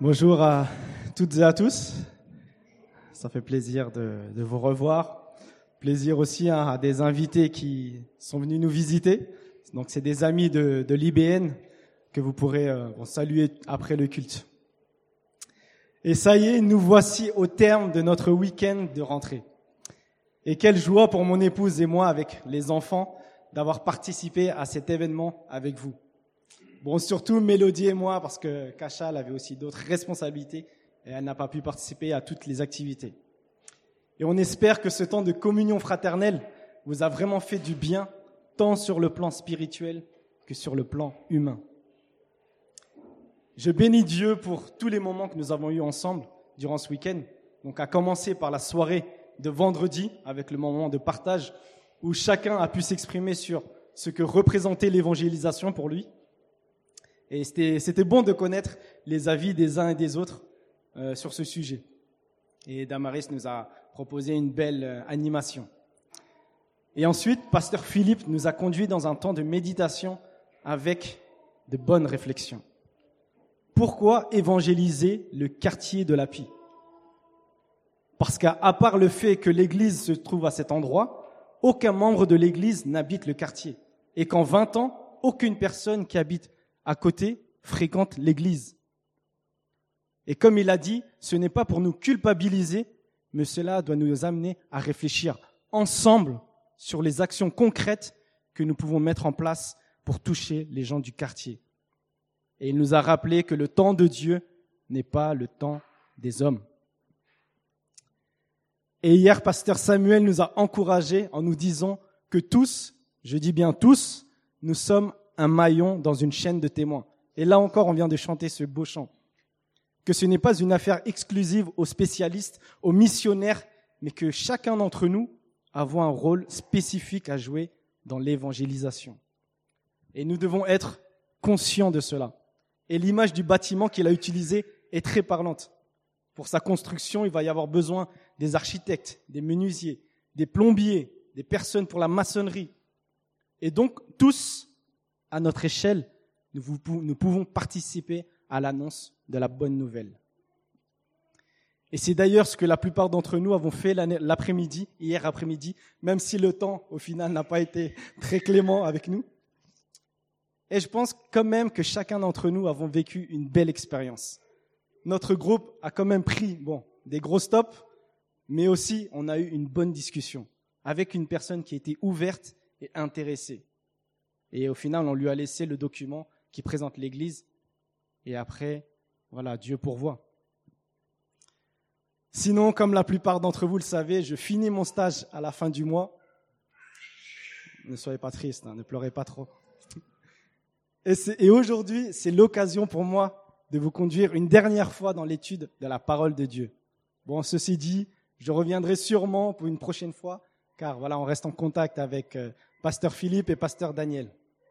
Bonjour à toutes et à tous. Ça fait plaisir de vous revoir. Plaisir aussi à des invités qui sont venus nous visiter. Donc c'est des amis de l'IBN que vous pourrez saluer après le culte. Et ça y est, nous voici au terme de notre week-end de rentrée. Et quelle joie pour mon épouse et moi avec les enfants d'avoir participé à cet événement avec vous. Bon, surtout Mélodie et moi, parce que Kacha avait aussi d'autres responsabilités et elle n'a pas pu participer à toutes les activités. Et on espère que ce temps de communion fraternelle vous a vraiment fait du bien, tant sur le plan spirituel que sur le plan humain. Je bénis Dieu pour tous les moments que nous avons eus ensemble durant ce week-end. Donc, à commencer par la soirée de vendredi, avec le moment de partage, où chacun a pu s'exprimer sur ce que représentait l'évangélisation pour lui. Et c'était bon de connaître les avis des uns et des autres sur ce sujet. Et Damaris nous a proposé une belle animation. Et ensuite, Pasteur Philippe nous a conduits dans un temps de méditation avec de bonnes réflexions. Pourquoi évangéliser le quartier de la Pie ? Parce qu'à part le fait que l'église se trouve à cet endroit, aucun membre de l'église n'habite le quartier. Et qu'en 20 ans, aucune personne qui habite à côté fréquente l'église. Et comme il a dit, ce n'est pas pour nous culpabiliser, mais cela doit nous amener à réfléchir ensemble sur les actions concrètes que nous pouvons mettre en place pour toucher les gens du quartier. Et il nous a rappelé que le temps de Dieu n'est pas le temps des hommes. Et hier, Pasteur Samuel nous a encouragés en nous disant que tous, je dis bien tous, nous sommes un maillon dans une chaîne de témoins. Et là encore, on vient de chanter ce beau chant. Que ce n'est pas une affaire exclusive aux spécialistes, aux missionnaires, mais que chacun d'entre nous avons un rôle spécifique à jouer dans l'évangélisation. Et nous devons être conscients de cela. Et l'image du bâtiment qu'il a utilisé est très parlante. Pour sa construction, il va y avoir besoin des architectes, des menuisiers, des plombiers, des personnes pour la maçonnerie. Et donc, tous, à notre échelle, nous pouvons participer à l'annonce de la bonne nouvelle. Et c'est d'ailleurs ce que la plupart d'entre nous avons fait l'après-midi, hier après-midi, même si le temps, au final, n'a pas été très clément avec nous. Et je pense quand même que chacun d'entre nous avons vécu une belle expérience. Notre groupe a quand même pris des gros stops, mais aussi on a eu une bonne discussion avec une personne qui était ouverte et intéressée. Et au final, on lui a laissé le document qui présente l'Église. Et après, voilà, Dieu pourvoit. Sinon, comme la plupart d'entre vous le savez, je finis mon stage à la fin du mois. Ne soyez pas tristes, ne pleurez pas trop. Et aujourd'hui, c'est l'occasion pour moi de vous conduire une dernière fois dans l'étude de la parole de Dieu. Bon, ceci dit, je reviendrai sûrement pour une prochaine fois, car voilà, on reste en contact avec Pasteur Philippe et Pasteur Daniel.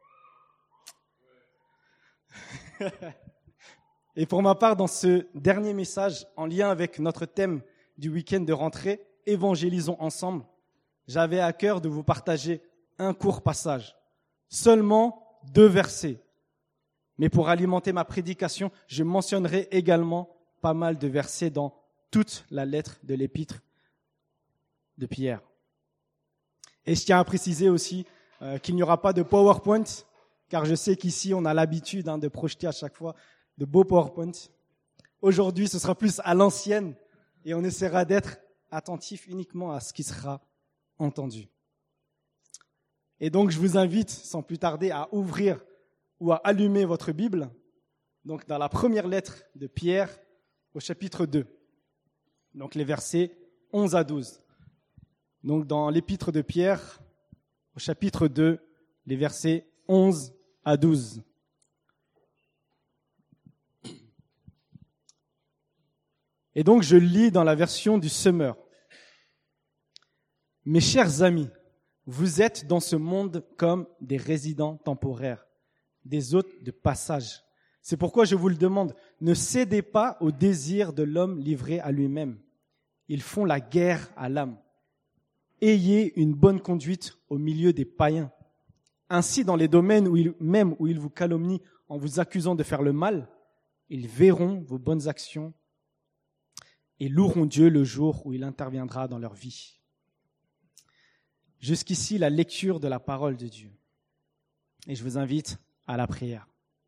Et pour ma part, dans ce dernier message, en lien avec notre thème du week-end de rentrée, évangélisons ensemble, j'avais à cœur de vous partager un court passage, seulement 2 versets. Mais pour alimenter ma prédication, je mentionnerai également pas mal de versets dans toute la lettre de l'épître de Pierre. Et je tiens à préciser aussi qu'il n'y aura pas de PowerPoint, car je sais qu'ici, on a l'habitude de projeter à chaque fois de beaux PowerPoint. Aujourd'hui, ce sera plus à l'ancienne et on essaiera d'être attentif uniquement à ce qui sera entendu. Et donc, je vous invite, sans plus tarder, à ouvrir ou à allumer votre Bible, donc dans la première lettre de Pierre, au chapitre 2. Donc, les versets 11 à 12. Donc, dans l'épître de Pierre, au chapitre 2, les versets 11 à 12. Et donc, je lis dans la version du Semeur. Mes chers amis, vous êtes dans ce monde comme des résidents temporaires, des hôtes de passage. C'est pourquoi je vous le demande, ne cédez pas au désir de l'homme livré à lui-même. Ils font la guerre à l'âme. Ayez une bonne conduite au milieu des païens. Ainsi, dans les domaines où ils vous calomnient en vous accusant de faire le mal, ils verront vos bonnes actions et loueront Dieu le jour où il interviendra dans leur vie. Jusqu'ici, la lecture de la parole de Dieu. Et je vous invite à la prière.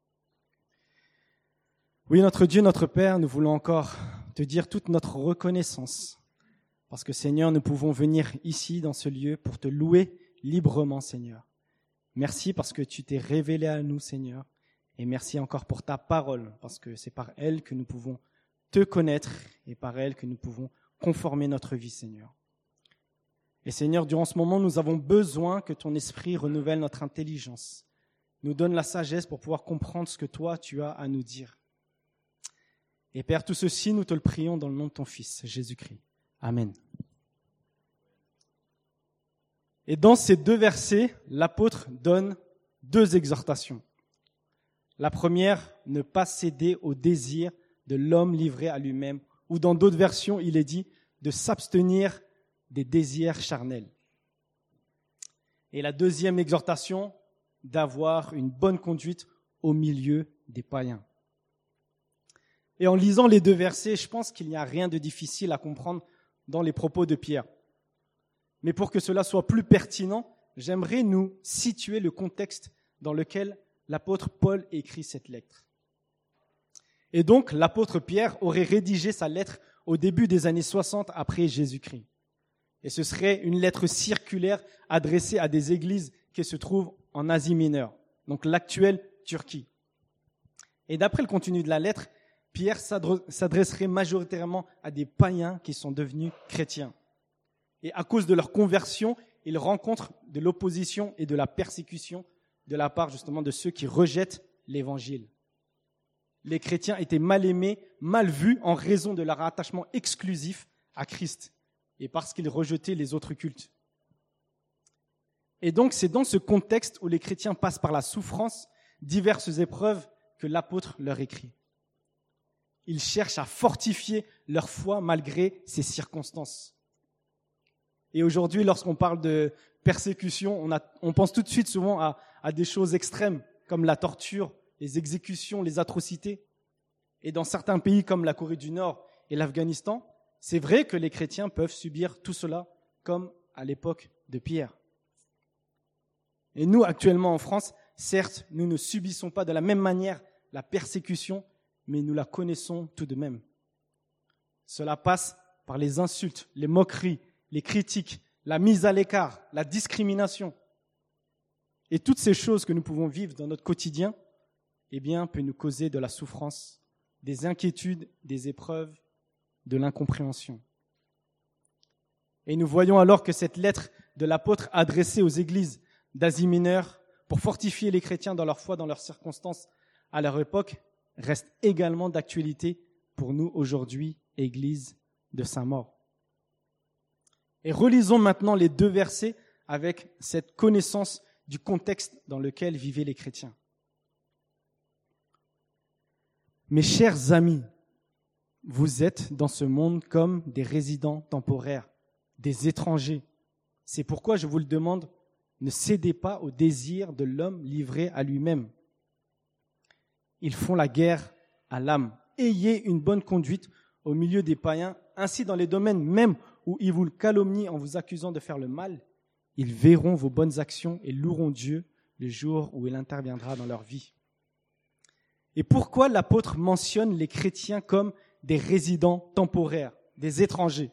Oui, notre Dieu, notre Père, nous voulons encore te dire toute notre reconnaissance. Parce que, Seigneur, nous pouvons venir ici, dans ce lieu, pour te louer librement, Seigneur. Merci parce que tu t'es révélé à nous, Seigneur. Et merci encore pour ta parole, parce que c'est par elle que nous pouvons te connaître et par elle que nous pouvons conformer notre vie, Seigneur. Et Seigneur, durant ce moment, nous avons besoin que ton esprit renouvelle notre intelligence, nous donne la sagesse pour pouvoir comprendre ce que toi, tu as à nous dire. Et Père, tout ceci, nous te le prions dans le nom de ton Fils, Jésus-Christ. Amen. Et dans ces 2 versets, l'apôtre donne 2 exhortations. La première, ne pas céder au désir de l'homme livré à lui-même, ou dans d'autres versions, il est dit de s'abstenir des désirs charnels. Et la deuxième exhortation, d'avoir une bonne conduite au milieu des païens. Et en lisant les 2 versets, je pense qu'il n'y a rien de difficile à comprendre dans les propos de Pierre. Mais pour que cela soit plus pertinent, j'aimerais nous situer le contexte dans lequel l'apôtre Paul écrit cette lettre. Et donc, l'apôtre Pierre aurait rédigé sa lettre au début des années 60 après Jésus-Christ. Et ce serait une lettre circulaire adressée à des églises qui se trouvent en Asie mineure, donc l'actuelle Turquie. Et d'après le contenu de la lettre, Pierre s'adresserait majoritairement à des païens qui sont devenus chrétiens. Et à cause de leur conversion, ils rencontrent de l'opposition et de la persécution de la part justement de ceux qui rejettent l'évangile. Les chrétiens étaient mal aimés, mal vus en raison de leur attachement exclusif à Christ et parce qu'ils rejetaient les autres cultes. Et donc, c'est dans ce contexte où les chrétiens passent par la souffrance, diverses épreuves que l'apôtre leur écrit. Ils cherchent à fortifier leur foi malgré ces circonstances. Et aujourd'hui, lorsqu'on parle de persécution, on pense tout de suite souvent à des choses extrêmes, comme la torture, les exécutions, les atrocités. Et dans certains pays comme la Corée du Nord et l'Afghanistan, c'est vrai que les chrétiens peuvent subir tout cela, comme à l'époque de Pierre. Et nous, actuellement en France, certes, nous ne subissons pas de la même manière la persécution, mais nous la connaissons tout de même. Cela passe par les insultes, les moqueries, les critiques, la mise à l'écart, la discrimination. Et toutes ces choses que nous pouvons vivre dans notre quotidien, eh bien, peut nous causer de la souffrance, des inquiétudes, des épreuves, de l'incompréhension. Et nous voyons alors que cette lettre de l'apôtre adressée aux églises d'Asie mineure pour fortifier les chrétiens dans leur foi, dans leurs circonstances à leur époque, reste également d'actualité pour nous aujourd'hui, Église de Saint-Maur. Et relisons maintenant les 2 versets avec cette connaissance du contexte dans lequel vivaient les chrétiens. Mes chers amis, vous êtes dans ce monde comme des résidents temporaires, des étrangers. C'est pourquoi je vous le demande, ne cédez pas au désir de l'homme livré à lui-même. Ils font la guerre à l'âme. Ayez une bonne conduite au milieu des païens, ainsi dans les domaines même où ils vous calomnient en vous accusant de faire le mal, ils verront vos bonnes actions et loueront Dieu le jour où il interviendra dans leur vie. Et pourquoi l'apôtre mentionne les chrétiens comme des résidents temporaires, des étrangers?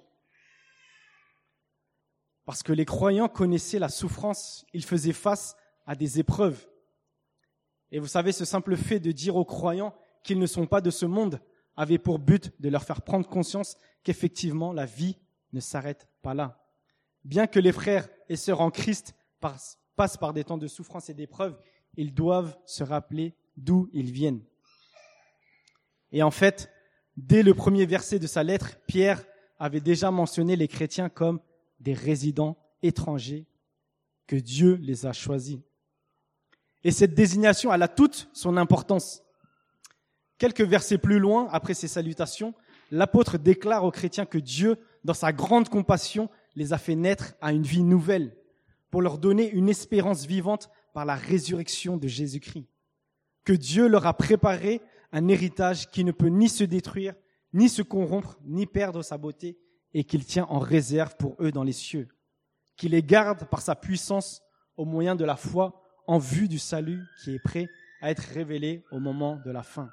Parce que les croyants connaissaient la souffrance, ils faisaient face à des épreuves. Et vous savez, ce simple fait de dire aux croyants qu'ils ne sont pas de ce monde avait pour but de leur faire prendre conscience qu'effectivement la vie ne s'arrête pas là. Bien que les frères et sœurs en Christ passent par des temps de souffrance et d'épreuves, ils doivent se rappeler d'où ils viennent. Et en fait, dès le premier verset de sa lettre, Pierre avait déjà mentionné les chrétiens comme des résidents étrangers, que Dieu les a choisis. Et cette désignation, elle a toute son importance. Quelques versets plus loin, après ces salutations, l'apôtre déclare aux chrétiens que Dieu, dans sa grande compassion, les a fait naître à une vie nouvelle, pour leur donner une espérance vivante par la résurrection de Jésus-Christ, que Dieu leur a préparé un héritage qui ne peut ni se détruire, ni se corrompre, ni perdre sa beauté, et qu'il tient en réserve pour eux dans les cieux, qui les garde par sa puissance au moyen de la foi en vue du salut qui est prêt à être révélé au moment de la fin.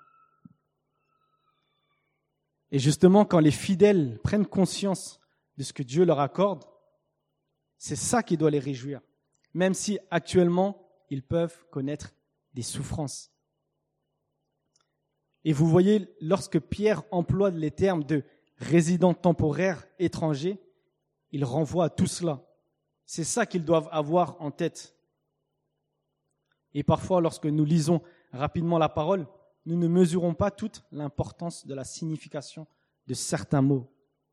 Et justement, quand les fidèles prennent conscience de ce que Dieu leur accorde, c'est ça qui doit les réjouir, même si actuellement, ils peuvent connaître des souffrances. Et vous voyez, lorsque Pierre emploie les termes de résident temporaire, étranger, il renvoie à tout cela. C'est ça qu'ils doivent avoir en tête. Et parfois, lorsque nous lisons rapidement la parole, nous ne mesurons pas toute l'importance de la signification de certains mots.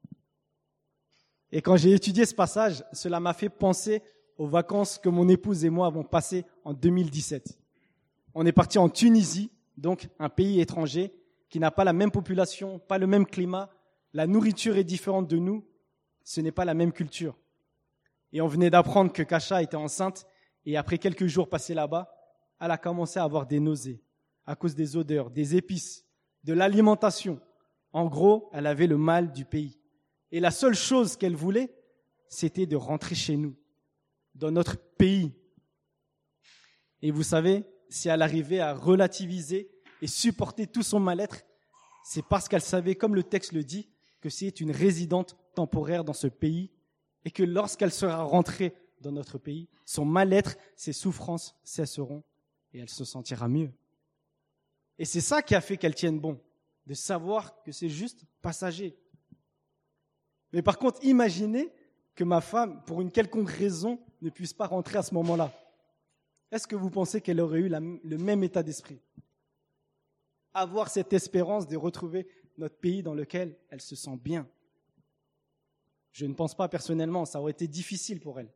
Et quand j'ai étudié ce passage, cela m'a fait penser aux vacances que mon épouse et moi avons passées en 2017. On est parti en Tunisie, donc un pays étranger qui n'a pas la même population, pas le même climat, la nourriture est différente de nous, ce n'est pas la même culture. Et on venait d'apprendre que Kasha était enceinte et après quelques jours passés là-bas, elle a commencé à avoir des nausées à cause des odeurs, des épices, de l'alimentation. En gros, elle avait le mal du pays. Et la seule chose qu'elle voulait, c'était de rentrer chez nous, dans notre pays. Et vous savez, si elle arrivait à relativiser et supporter tout son mal-être, c'est parce qu'elle savait, comme le texte le dit, que c'est une résidente temporaire dans ce pays et que lorsqu'elle sera rentrée dans notre pays, son mal-être, ses souffrances cesseront et elle se sentira mieux. Et c'est ça qui a fait qu'elle tienne bon, de savoir que c'est juste passager. Mais par contre, imaginez que ma femme, pour une quelconque raison, ne puisse pas rentrer à ce moment-là. Est-ce que vous pensez qu'elle aurait eu le même état d'esprit ? Avoir cette espérance de retrouver notre pays dans lequel elle se sent bien. Je ne pense pas personnellement, ça aurait été difficile pour elle.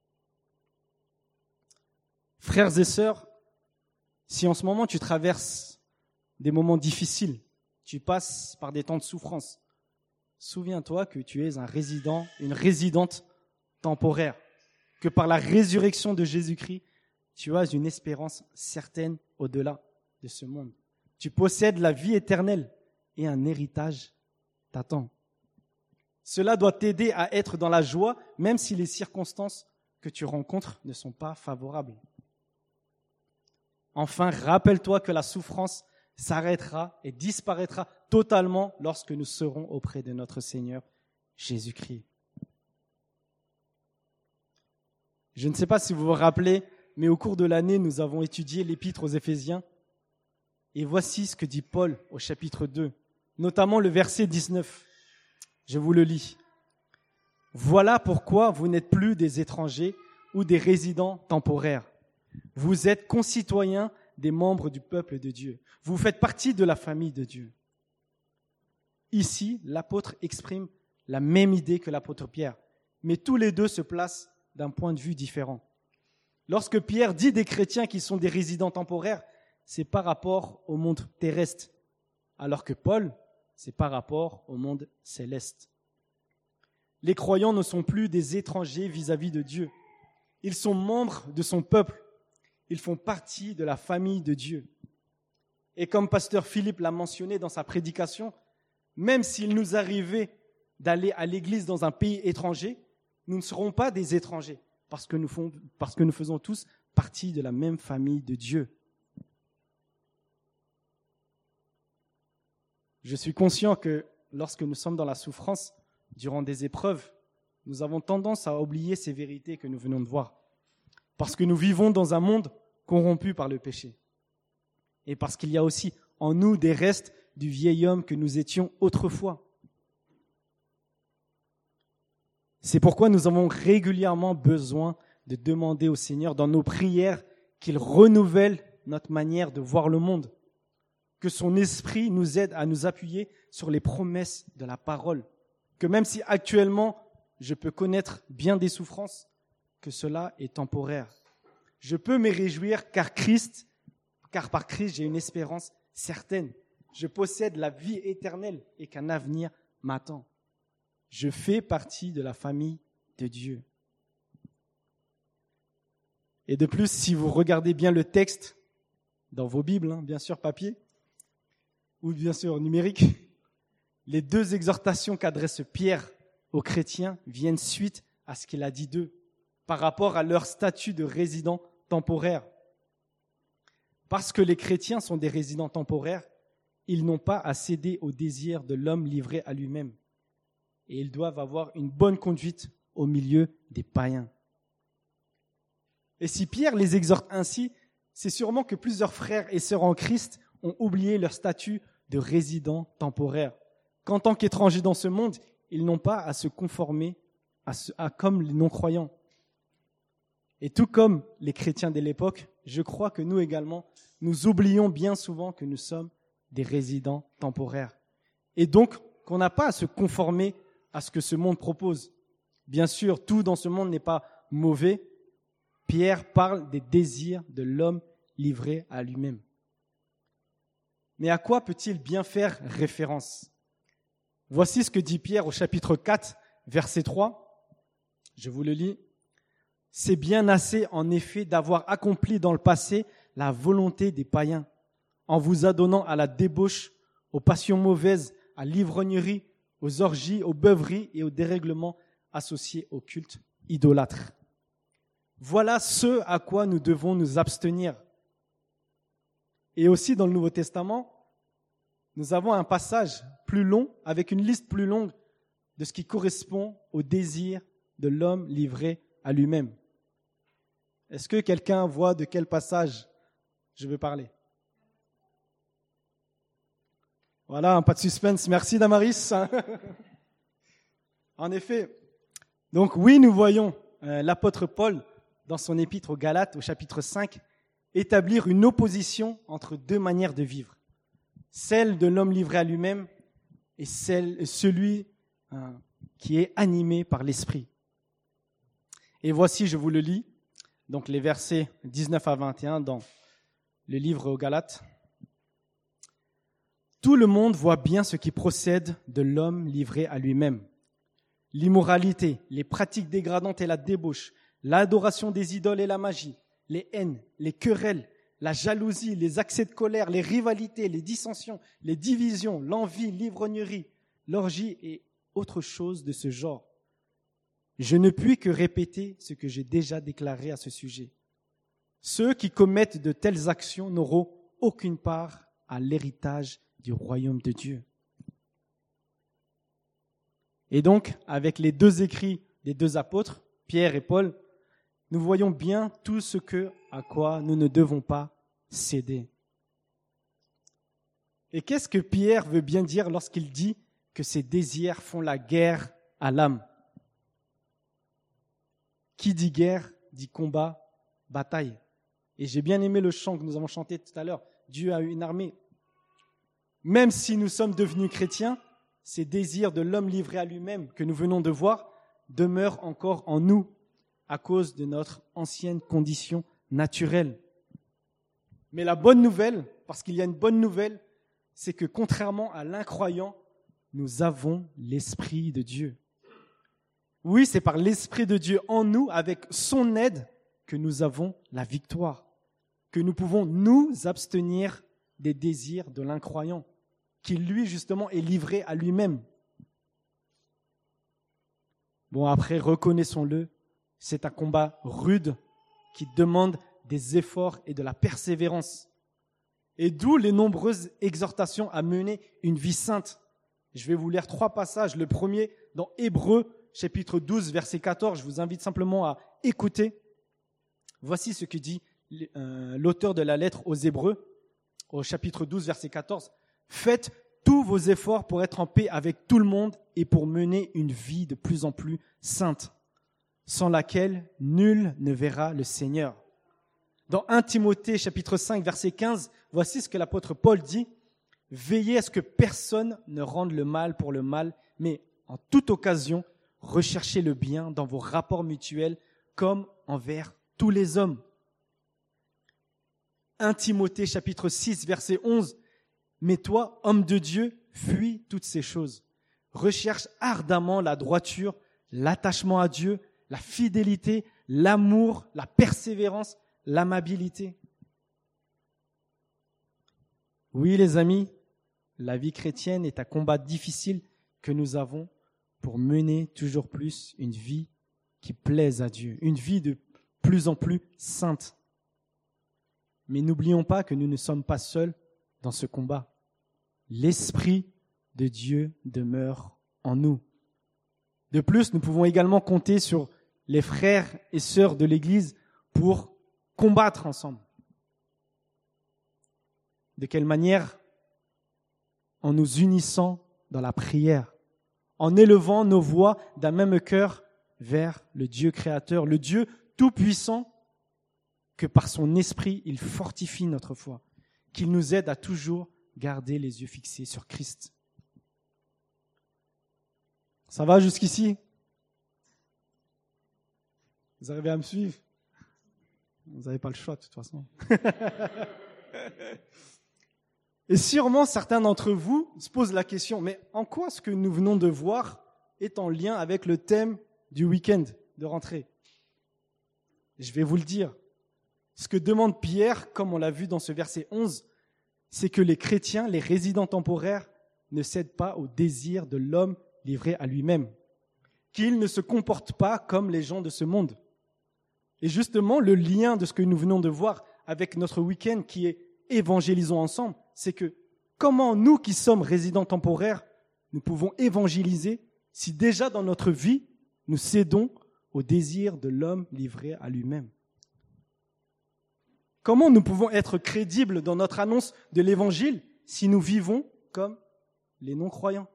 Frères et sœurs, si en ce moment tu traverses des moments difficiles, tu passes par des temps de souffrance, souviens-toi que tu es un résident, une résidente temporaire, que par la résurrection de Jésus-Christ, tu as une espérance certaine au-delà de ce monde. Tu possèdes la vie éternelle et un héritage t'attend. Cela doit t'aider à être dans la joie, même si les circonstances que tu rencontres ne sont pas favorables. Enfin, rappelle-toi que la souffrance s'arrêtera et disparaîtra totalement lorsque nous serons auprès de notre Seigneur Jésus-Christ. Je ne sais pas si vous vous rappelez, mais au cours de l'année, nous avons étudié l'épître aux Éphésiens. Et voici ce que dit Paul au chapitre 2, notamment le verset 19. Je vous le lis. « Voilà pourquoi vous n'êtes plus des étrangers ou des résidents temporaires. Vous êtes concitoyens des membres du peuple de Dieu. Vous faites partie de la famille de Dieu. » Ici, l'apôtre exprime la même idée que l'apôtre Pierre, mais tous les deux se placent d'un point de vue différent. Lorsque Pierre dit des chrétiens qui sont des résidents temporaires, c'est par rapport au monde terrestre, alors que Paul, c'est par rapport au monde céleste. Les croyants ne sont plus des étrangers vis-à-vis de Dieu. Ils sont membres de son peuple. Ils font partie de la famille de Dieu. Et comme pasteur Philippe l'a mentionné dans sa prédication, même s'il nous arrivait d'aller à l'église dans un pays étranger, nous ne serons pas des étrangers parce que nous faisons tous partie de la même famille de Dieu. Je suis conscient que lorsque nous sommes dans la souffrance, durant des épreuves, nous avons tendance à oublier ces vérités que nous venons de voir. Parce que nous vivons dans un monde corrompu par le péché. Et parce qu'il y a aussi en nous des restes du vieil homme que nous étions autrefois. C'est pourquoi nous avons régulièrement besoin de demander au Seigneur dans nos prières qu'il renouvelle notre manière de voir le monde. Que son esprit nous aide à nous appuyer sur les promesses de la parole. Que même si actuellement je peux connaître bien des souffrances, que cela est temporaire. Je peux me réjouir car par Christ j'ai une espérance certaine. Je possède la vie éternelle et qu'un avenir m'attend. Je fais partie de la famille de Dieu. Et de plus, si vous regardez bien le texte dans vos Bibles, bien sûr papier, ou bien sûr numérique, les deux exhortations qu'adresse Pierre aux chrétiens viennent suite à ce qu'il a dit d'eux par rapport à leur statut de résident temporaire. Parce que les chrétiens sont des résidents temporaires, ils n'ont pas à céder au désir de l'homme livré à lui-même. Et ils doivent avoir une bonne conduite au milieu des païens. Et si Pierre les exhorte ainsi, c'est sûrement que plusieurs frères et sœurs en Christ ont oublié leur statut de résidents temporaires. Qu'en tant qu'étrangers dans ce monde, ils n'ont pas à se conformer à comme les non-croyants. Et tout comme les chrétiens de l'époque, je crois que nous également, nous oublions bien souvent que nous sommes des résidents temporaires. Et donc, qu'on n'a pas à se conformer à ce que ce monde propose. Bien sûr, tout dans ce monde n'est pas mauvais. Pierre parle des désirs de l'homme livré à lui-même. Mais à quoi peut-il bien faire référence ? Voici ce que dit Pierre au chapitre 4, verset 3. Je vous le lis. « C'est bien assez, en effet, d'avoir accompli dans le passé la volonté des païens, en vous adonnant à la débauche, aux passions mauvaises, à l'ivrognerie, aux orgies, aux beuveries et aux dérèglements associés au culte idolâtre. Voilà ce à quoi nous devons nous abstenir. » Et aussi dans le Nouveau Testament, nous avons un passage plus long, avec une liste plus longue de ce qui correspond au désir de l'homme livré à lui-même. Est-ce que quelqu'un voit de quel passage je veux parler ? Voilà, pas de suspense. Merci Damaris. En effet, donc oui, nous voyons l'apôtre Paul, dans son épître aux Galates, au chapitre 5, établir une opposition entre deux manières de vivre. Celle de l'homme livré à lui-même et celui qui est animé par l'Esprit. Et voici, je vous le lis, donc les versets 19 à 21 dans le livre aux Galates. « Tout le monde voit bien ce qui procède de l'homme livré à lui-même. L'immoralité, les pratiques dégradantes et la débauche, l'adoration des idoles et la magie, les haines, les querelles, la jalousie, les accès de colère, les rivalités, les dissensions, les divisions, l'envie, l'ivrognerie, l'orgie et autre chose de ce genre. Je ne puis que répéter ce que j'ai déjà déclaré à ce sujet. Ceux qui commettent de telles actions n'auront aucune part à l'héritage du royaume de Dieu. » Et donc, avec les deux écrits des deux apôtres, Pierre et Paul, nous voyons bien tout ce à quoi nous ne devons pas céder. Et qu'est-ce que Pierre veut bien dire lorsqu'il dit que ses désirs font la guerre à l'âme ? Qui dit guerre, dit combat, bataille. Et j'ai bien aimé le chant que nous avons chanté tout à l'heure. Dieu a une armée. Même si nous sommes devenus chrétiens, ces désirs de l'homme livré à lui-même que nous venons de voir demeurent encore en nous à cause de notre ancienne condition naturelle. Mais la bonne nouvelle, parce qu'il y a une bonne nouvelle, c'est que contrairement à l'incroyant, nous avons l'Esprit de Dieu. Oui, c'est par l'Esprit de Dieu en nous, avec son aide, que nous avons la victoire, que nous pouvons nous abstenir des désirs de l'incroyant, qui lui, justement, est livré à lui-même. Bon, après, reconnaissons-le, c'est un combat rude qui demande des efforts et de la persévérance. Et d'où les nombreuses exhortations à mener une vie sainte. Je vais vous lire 3 passages. Le premier, dans Hébreux, chapitre 12, verset 14. Je vous invite simplement à écouter. Voici ce que dit l'auteur de la lettre aux Hébreux, au chapitre 12, verset 14. « Faites tous vos efforts pour être en paix avec tout le monde et pour mener une vie de plus en plus sainte, sans laquelle nul ne verra le Seigneur. » Dans 1 Timothée, chapitre 5, verset 15, voici ce que l'apôtre Paul dit. « Veillez à ce que personne ne rende le mal pour le mal, mais en toute occasion, recherchez le bien dans vos rapports mutuels comme envers tous les hommes. » 1 Timothée, chapitre 6, verset 11, « Mais toi, homme de Dieu, fuis toutes ces choses. Recherche ardemment la droiture, l'attachement à Dieu, la fidélité, l'amour, la persévérance, l'amabilité. » Oui, les amis, La vie chrétienne est un combat difficile que nous avons pour mener toujours plus une vie qui plaise à Dieu, une vie de plus en plus sainte. Mais n'oublions pas que nous ne sommes pas seuls dans ce combat. L'Esprit de Dieu demeure en nous. De plus, nous pouvons également compter sur les frères et sœurs de l'Église pour combattre ensemble. De quelle manière? En nous unissant dans la prière, en élevant nos voix d'un même cœur vers le Dieu créateur, le Dieu tout-puissant, que par son esprit, il fortifie notre foi, qu'il nous aide à toujours garder les yeux fixés sur Christ. Ça va jusqu'ici? Vous arrivez à me suivre? Vous n'avez pas le choix de toute façon. Et sûrement certains d'entre vous se posent la question, mais en quoi ce que nous venons de voir est en lien avec le thème du week-end de rentrée? Je vais vous le dire. Ce que demande Pierre, comme on l'a vu dans ce verset 11, c'est que les chrétiens, les résidents temporaires, ne cèdent pas au désir de l'homme livré à lui-même, qu'ils ne se comportent pas comme les gens de ce monde. Et justement, le lien de ce que nous venons de voir avec notre week-end qui est évangélisons ensemble, c'est que comment nous qui sommes résidents temporaires, nous pouvons évangéliser si déjà dans notre vie, nous cédons au désir de l'homme livré à lui-même. Comment nous pouvons être crédibles dans notre annonce de l'évangile si nous vivons comme les non-croyants?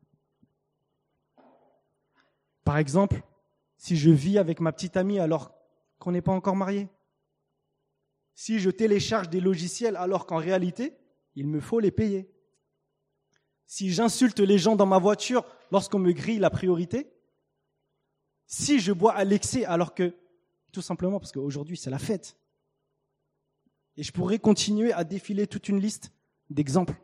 Par exemple, si je vis avec ma petite amie alors qu'on n'est pas encore mariés, si je télécharge des logiciels alors qu'en réalité, il me faut les payer, si j'insulte les gens dans ma voiture lorsqu'on me grille la priorité, si je bois à l'excès alors que, tout simplement parce qu'aujourd'hui c'est la fête. Et je pourrais continuer à défiler toute une liste d'exemples.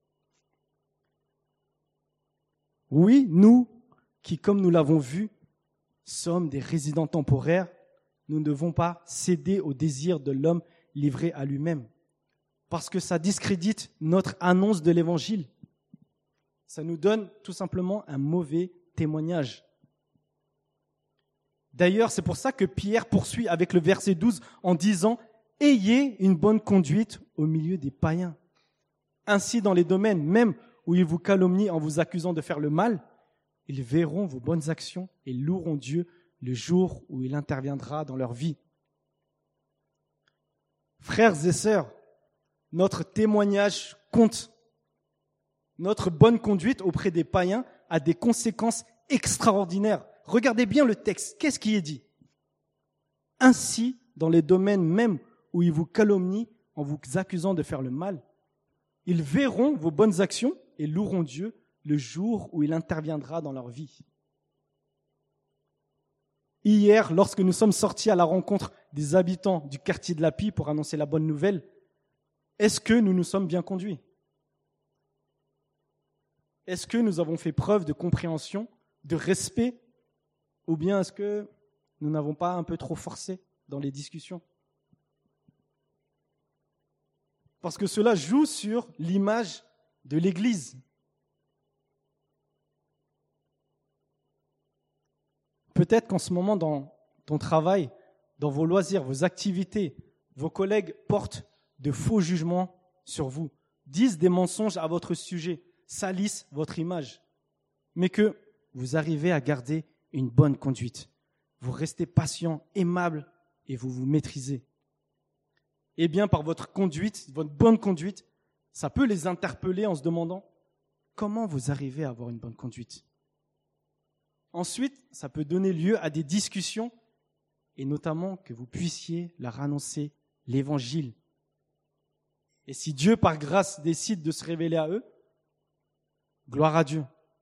Oui, nous, qui, comme nous l'avons vu, sommes des résidents temporaires, nous ne devons pas céder au désir de l'homme livré à lui-même, parce que ça discrédite notre annonce de l'évangile. Ça nous donne tout simplement un mauvais témoignage. D'ailleurs, c'est pour ça que Pierre poursuit avec le verset 12 en disant « Ayez une bonne conduite au milieu des païens. Ainsi, dans les domaines même où ils vous calomnient en vous accusant de faire le mal, ils verront vos bonnes actions et loueront Dieu le jour où il interviendra dans leur vie. » Frères et sœurs, notre témoignage compte. Notre bonne conduite auprès des païens a des conséquences extraordinaires. Regardez bien le texte. Qu'est-ce qui est dit? Ainsi, dans les domaines même où ils vous calomnient en vous accusant de faire le mal, ils verront vos bonnes actions et loueront Dieu le jour où il interviendra dans leur vie. Hier, lorsque nous sommes sortis à la rencontre des habitants du quartier de la Pie pour annoncer la bonne nouvelle, est-ce que nous nous sommes bien conduits? Est-ce que nous avons fait preuve de compréhension, de respect, ou bien est-ce que nous n'avons pas un peu trop forcé dans les discussions? Parce que cela joue sur l'image de l'Église. Peut-être qu'en ce moment, dans ton travail, dans vos loisirs, vos activités, vos collègues portent de faux jugements sur vous, disent des mensonges à votre sujet, salissent votre image, mais que vous arrivez à garder une bonne conduite. Vous restez patient, aimable et vous vous maîtrisez. Eh bien, par votre conduite, votre bonne conduite, ça peut les interpeller en se demandant comment vous arrivez à avoir une bonne conduite. Ensuite, ça peut donner lieu à des discussions et notamment que vous puissiez leur annoncer l'évangile. Et si Dieu, par grâce, décide de se révéler à eux, gloire à Dieu.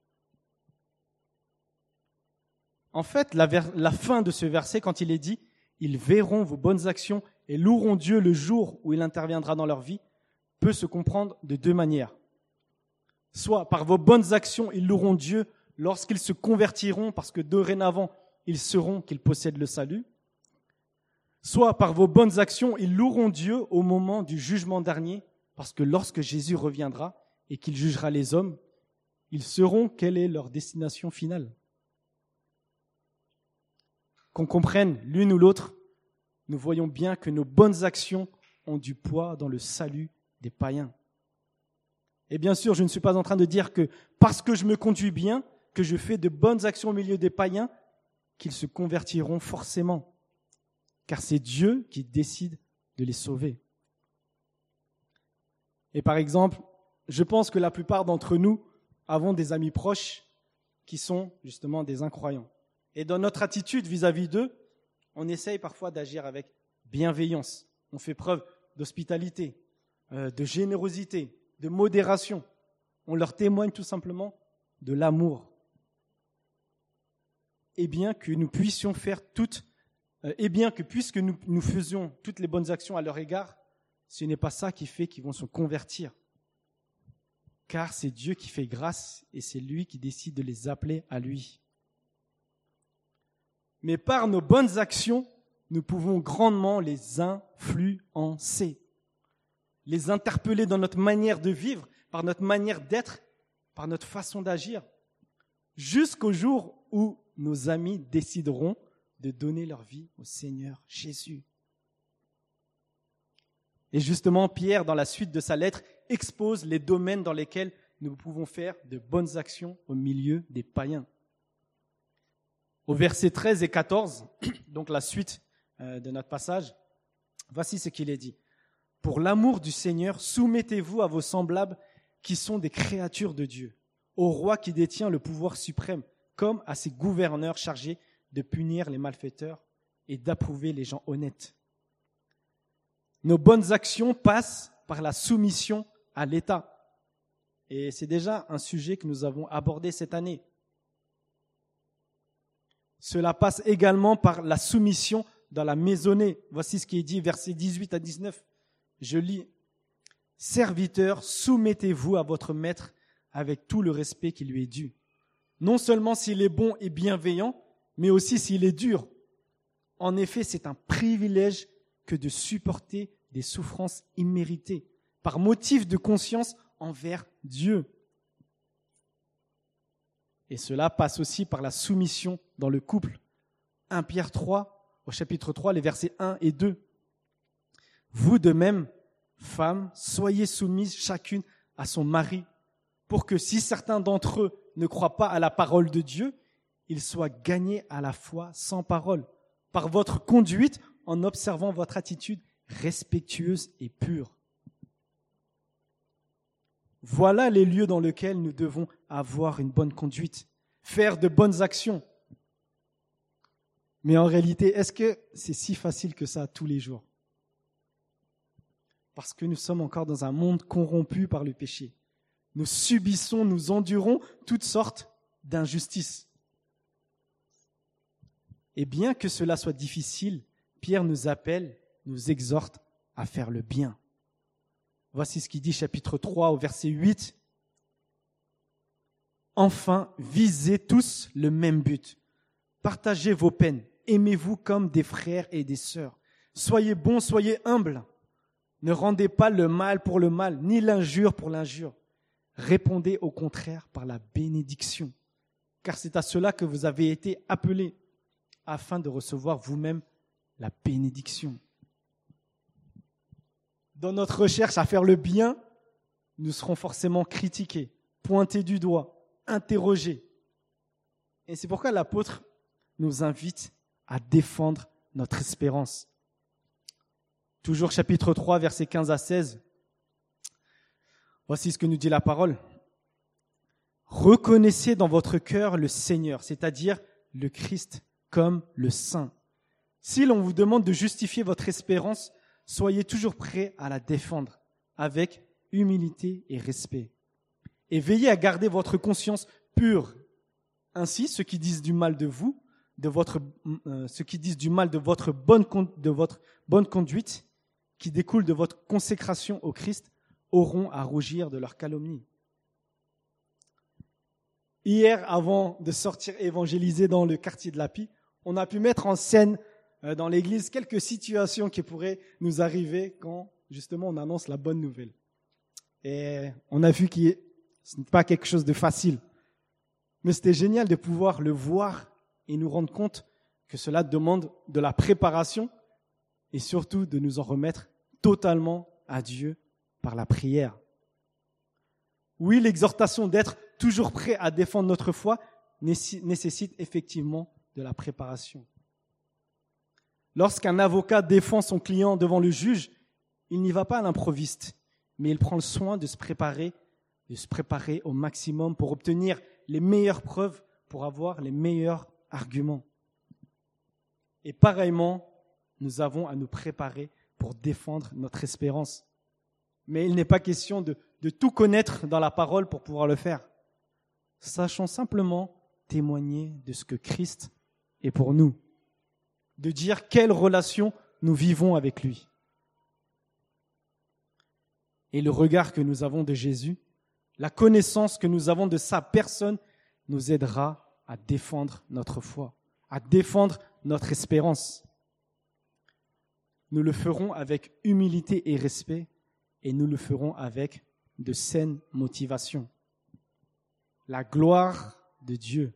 En fait, la fin de ce verset, quand il est dit « Ils verront vos bonnes actions et loueront Dieu le jour où il interviendra dans leur vie », peut se comprendre de deux manières. Soit par vos bonnes actions, ils loueront Dieu lorsqu'ils se convertiront, parce que dorénavant, ils sauront qu'ils possèdent le salut. Soit par vos bonnes actions, ils loueront Dieu au moment du jugement dernier, parce que lorsque Jésus reviendra, et qu'il jugera les hommes, ils sauront quelle est leur destination finale. Qu'on comprenne l'une ou l'autre, nous voyons bien que nos bonnes actions ont du poids dans le salut des païens. Et bien sûr, je ne suis pas en train de dire que parce que je me conduis bien, que je fais de bonnes actions au milieu des païens, qu'ils se convertiront forcément. Car c'est Dieu qui décide de les sauver. Et par exemple, je pense que la plupart d'entre nous avons des amis proches qui sont justement des incroyants. Et dans notre attitude vis-à-vis d'eux, on essaye parfois d'agir avec bienveillance. On fait preuve d'hospitalité, de générosité, de modération. On leur témoigne tout simplement de l'amour. Et bien que nous puissions faire puisque nous faisions toutes les bonnes actions à leur égard, ce n'est pas ça qui fait qu'ils vont se convertir. Car c'est Dieu qui fait grâce et c'est lui qui décide de les appeler à lui. Mais par nos bonnes actions, nous pouvons grandement les influencer, les interpeller dans notre manière de vivre, par notre manière d'être, par notre façon d'agir, jusqu'au jour où nos amis décideront de donner leur vie au Seigneur Jésus. Et justement, Pierre, dans la suite de sa lettre, expose les domaines dans lesquels nous pouvons faire de bonnes actions au milieu des païens. Au verset 13 et 14, donc la suite de notre passage, voici ce qu'il est dit. « Pour l'amour du Seigneur, soumettez-vous à vos semblables qui sont des créatures de Dieu, au roi qui détient le pouvoir suprême, comme à ses gouverneurs chargés de punir les malfaiteurs et d'approuver les gens honnêtes. Nos bonnes actions passent par la soumission à l'État. Et c'est déjà un sujet que nous avons abordé cette année. Cela passe également par la soumission dans la maisonnée. Voici ce qui est dit, versets 18 à 19. Je lis. « Serviteurs, soumettez-vous à votre maître avec tout le respect qui lui est dû. Non seulement s'il est bon et bienveillant, mais aussi s'il est dur. En effet, c'est un privilège que de supporter des souffrances imméritées, par motif de conscience envers Dieu. Et cela passe aussi par la soumission dans le couple. 1 Pierre 3, au chapitre 3, les versets 1 et 2. Vous de même, femmes, soyez soumises chacune à son mari, pour que si certains d'entre eux ne croient pas à la parole de Dieu, ils soient gagnés à la foi sans parole, par votre conduite en observant votre attitude respectueuse et pure. Voilà les lieux dans lesquels nous devons avoir une bonne conduite, faire de bonnes actions. Mais en réalité, est-ce que c'est si facile que ça tous les jours? Parce que nous sommes encore dans un monde corrompu par le péché. Nous subissons, nous endurons toutes sortes d'injustices. Et bien que cela soit difficile, Pierre nous appelle, nous exhorte à faire le bien. Voici ce qu'il dit, chapitre 3, au verset 8. Enfin, visez tous le même but. Partagez vos peines. Aimez-vous comme des frères et des sœurs. Soyez bons, soyez humbles. Ne rendez pas le mal pour le mal, ni l'injure pour l'injure. Répondez au contraire par la bénédiction. Car c'est à cela que vous avez été appelés, afin de recevoir vous-même la bénédiction. Dans notre recherche à faire le bien, nous serons forcément critiqués, pointés du doigt, interrogés. Et c'est pourquoi l'apôtre nous invite à défendre notre espérance. Toujours chapitre 3, versets 15 à 16. Voici ce que nous dit la parole. Reconnaissez dans votre cœur le Seigneur, c'est-à-dire le Christ, comme le Saint. Si l'on vous demande de justifier votre espérance, soyez toujours prêts à la défendre avec humilité et respect. Et veillez à garder votre conscience pure. Ainsi, ceux qui disent du mal de vous, ceux qui disent du mal de votre bonne conduite, qui découle de votre consécration au Christ, auront à rougir de leur calomnie. Hier, avant de sortir évangéliser dans le quartier de l'Api, on a pu mettre en scène dans l'église quelques situations qui pourraient nous arriver quand, justement, on annonce la bonne nouvelle. Et on a vu que ce n'est pas quelque chose de facile. Mais c'était génial de pouvoir le voir et nous rendre compte que cela demande de la préparation et surtout de nous en remettre totalement à Dieu par la prière. Oui, l'exhortation d'être toujours prêt à défendre notre foi nécessite effectivement de la préparation. Lorsqu'un avocat défend son client devant le juge, il n'y va pas à l'improviste, mais il prend le soin de se préparer au maximum pour obtenir les meilleures preuves, pour avoir les meilleurs arguments. Et pareillement, nous avons à nous préparer pour défendre notre espérance. Mais il n'est pas question de tout connaître dans la parole pour pouvoir le faire. Sachons simplement témoigner de ce que Christ est pour nous, de dire quelle relation nous vivons avec lui. Et le regard que nous avons de Jésus, la connaissance que nous avons de sa personne, nous aidera à défendre notre foi, à défendre notre espérance. Nous le ferons avec humilité et respect, et nous le ferons avec de saines motivations. La gloire de Dieu.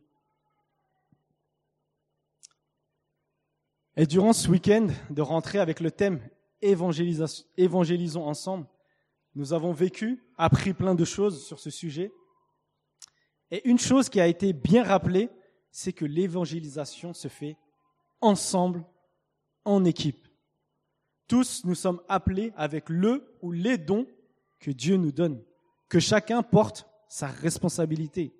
Et durant ce week-end de rentrée avec le thème Évangélisons ensemble, nous avons appris plein de choses sur ce sujet. Et une chose qui a été bien rappelée, c'est que l'évangélisation se fait ensemble, en équipe. Tous, nous sommes appelés avec le ou les dons que Dieu nous donne, que chacun porte sa responsabilité.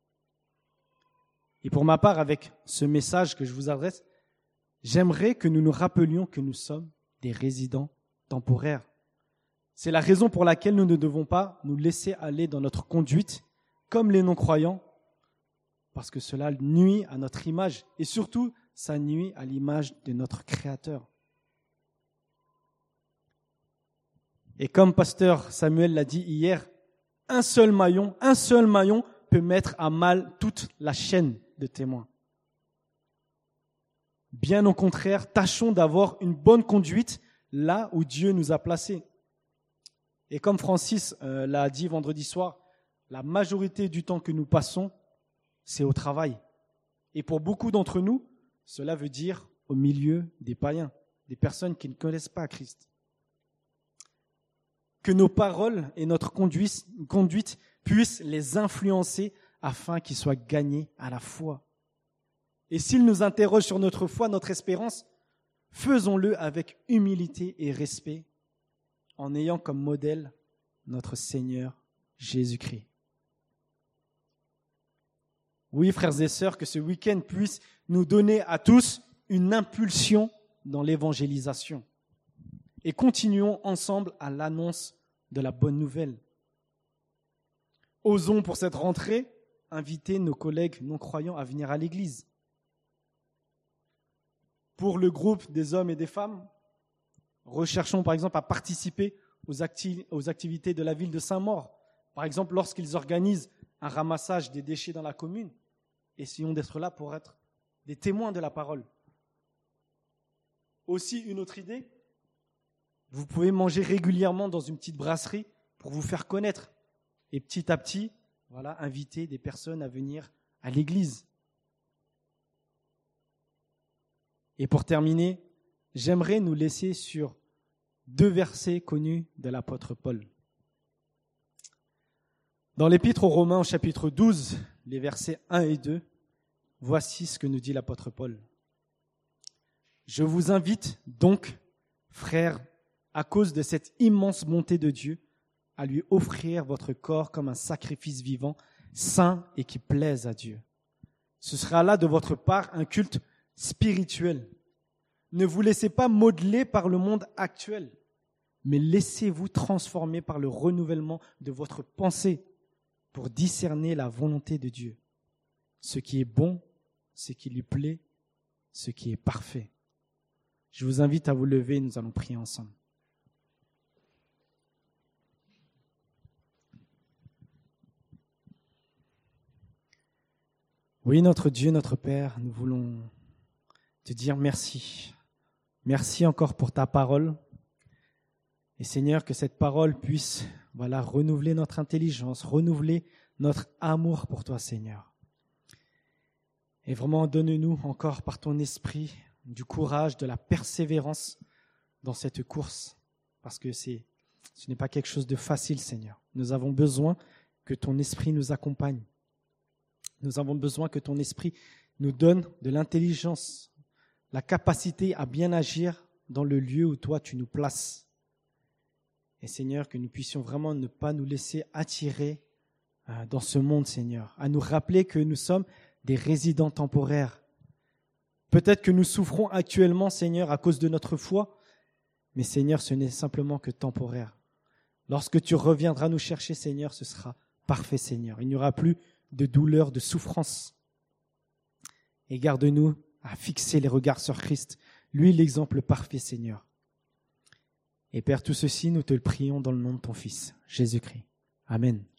Et pour ma part, avec ce message que je vous adresse, j'aimerais que nous nous rappelions que nous sommes des résidents temporaires. C'est la raison pour laquelle nous ne devons pas nous laisser aller dans notre conduite comme les non-croyants, parce que cela nuit à notre image et surtout, ça nuit à l'image de notre Créateur. Et comme pasteur Samuel l'a dit hier, un seul maillon peut mettre à mal toute la chaîne de témoins. Bien au contraire, tâchons d'avoir une bonne conduite là où Dieu nous a placés. Et comme Francis l'a dit vendredi soir, la majorité du temps que nous passons, c'est au travail. Et pour beaucoup d'entre nous, cela veut dire au milieu des païens, des personnes qui ne connaissent pas Christ. Que nos paroles et notre conduite puissent les influencer afin qu'ils soient gagnés à la foi. Et s'ils nous interrogent sur notre foi, notre espérance, faisons-le avec humilité et respect, en ayant comme modèle notre Seigneur Jésus-Christ. Oui, frères et sœurs, que ce week-end puisse nous donner à tous une impulsion dans l'évangélisation. Et continuons ensemble à l'annonce de la bonne nouvelle. Osons pour cette rentrée inviter nos collègues non-croyants à venir à l'église. Pour le groupe des hommes et des femmes, recherchons par exemple à participer aux activités de la ville de Saint-Maur. Par exemple, lorsqu'ils organisent un ramassage des déchets dans la commune, essayons d'être là pour être des témoins de la parole. Aussi, une autre idée, vous pouvez manger régulièrement dans une petite brasserie pour vous faire connaître. Et petit à petit, inviter des personnes à venir à l'église. Et pour terminer, j'aimerais nous laisser sur 2 versets connus de l'apôtre Paul. Dans l'Épître aux Romains, au chapitre 12, les versets 1 et 2, voici ce que nous dit l'apôtre Paul. « Je vous invite donc, frères, à cause de cette immense bonté de Dieu, à lui offrir votre corps comme un sacrifice vivant, saint et qui plaise à Dieu. Ce sera là de votre part un culte spirituel. Ne vous laissez pas modeler par le monde actuel, mais laissez-vous transformer par le renouvellement de votre pensée pour discerner la volonté de Dieu, ce qui est bon, ce qui lui plaît, ce qui est parfait. » Je vous invite à vous lever et nous allons prier ensemble. Oui, notre Dieu, notre Père, nous voulons te dire merci. Merci encore pour ta parole. Et Seigneur, que cette parole puisse voilà, renouveler notre intelligence, renouveler notre amour pour toi, Seigneur. Et vraiment, donne-nous encore par ton esprit du courage, de la persévérance dans cette course, parce que ce n'est pas quelque chose de facile, Seigneur. Nous avons besoin que ton esprit nous accompagne. Nous avons besoin que ton esprit nous donne de l'intelligence, la capacité à bien agir dans le lieu où toi tu nous places. Et Seigneur, que nous puissions vraiment ne pas nous laisser attirer dans ce monde, Seigneur, à nous rappeler que nous sommes des résidents temporaires. Peut-être que nous souffrons actuellement, Seigneur, à cause de notre foi, mais Seigneur, ce n'est simplement que temporaire. Lorsque tu reviendras nous chercher, Seigneur, ce sera parfait, Seigneur. Il n'y aura plus de douleur, de souffrance. Et garde-nous à fixer les regards sur Christ, lui l'exemple parfait, Seigneur. Et Père, tout ceci, nous te le prions dans le nom de ton Fils, Jésus-Christ. Amen.